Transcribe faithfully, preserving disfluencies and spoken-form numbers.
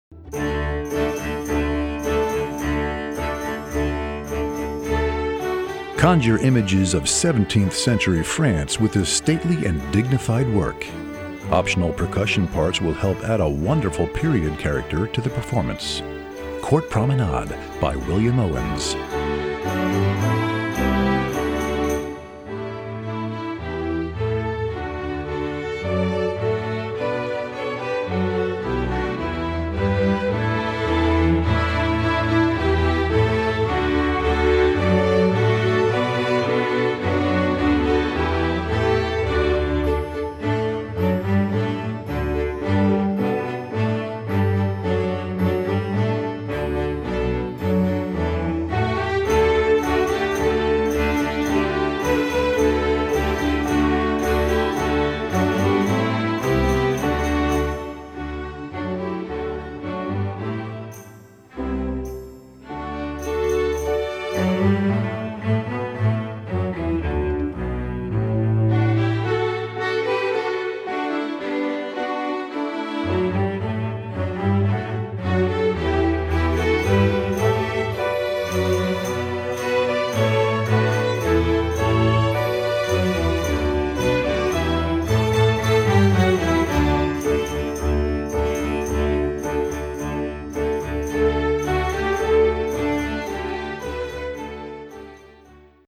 Conjure images of seventeenth century France with this stately and dignified work. Optional percussion parts will help add a wonderful period character to the performance. Court Promenade by William Owens.